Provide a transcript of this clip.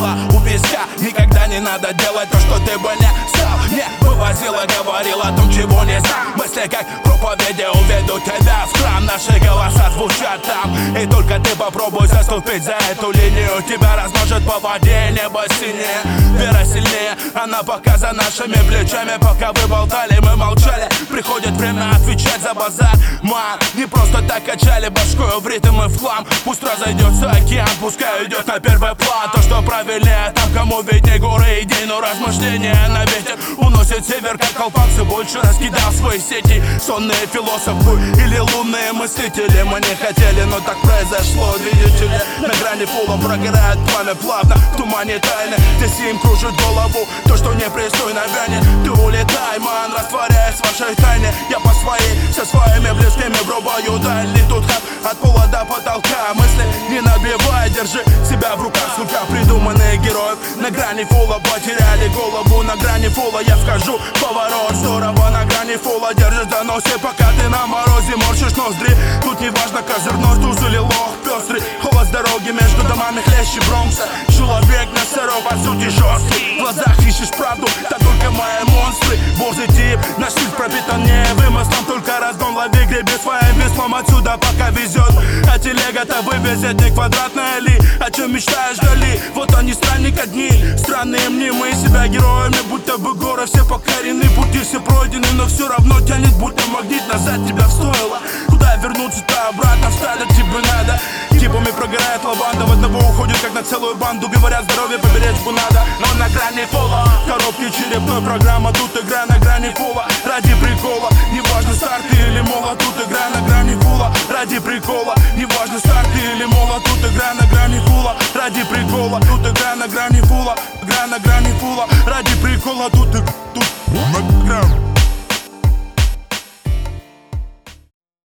было у песка. Никогда не надо делать то, что ты бы не стал. Не вывозила, говорил о том, чего не знал. Мысли как проповеди уведут тебя в храм. Наши голоса звучат там, и только ты попробуй заступить за эту линию. Тебя размножит по воде, небо синее. Вера сильнее, она пока за нашими плечами. Пока вы болтали, мы молчали. Приходит время отвечать за базар. Ман, не просто так качали башкою в ритм и в хлам. Пусть разойдется океан, пускай идет на первый план. То, что правильнее, там кому видней горы идей. Но размышления на ветер уносит север, как колпак. Все больше раскидал свои сети. Сонные философы или лунные мыслители. Мы не хотели, но так произошло, видите ли. На грани пола прогорает пламя плавно в тумане тайны. Здесь им кружит голову то, что непристойно вянет. Ты улетай, ман, растворяясь в вашей тайне. Я по своей, со своими близкими врубаю дальний тут хат от пола до потолка. Мысли не набивай, держи себя в руках. Сколько придуманных героев на грани фола потеряли голову. На грани фола я вхожу в поворот. Здорово, на грани фола держишь доносе, пока ты на морозе морщишь ноздри. Тут не важно, козырной туз или лох пестрый. Холод с дороги между домами хлеще Бронкса. Человек на сыром, по сути жесткий. В глазах ищешь правду, да только мои монстры. Божий тип, наш стиль пропитан не вымыслом. Только разгон, лови, греби своим веслом отсюда, пока везет. А телега-то вывезет не квадратная ли? О чем мечтаешь вдали? Вот они странника дни. Странные мнимые себя героями, будто бы горы все покорены. Пути все пройдены, но все равно тянет, будто магнит назад тебя встоило. Куда вернуться-то обратно, встать тебе надо. Типами прогорает лаванда, в одного уходит как на целую банду. Говорят, здоровье поберечь бы надо, но на грани фола. Коробки черепной программа, тут игра на грани фола. Ради прикола, неважно старт или молот. Тут игра на грани фола. Ради прикола, неважно старт или молот. Тут игра на грани фола. Ради прикола, тут игра на грани фола. Игра на грани фола. Ради прикола, тут на грани.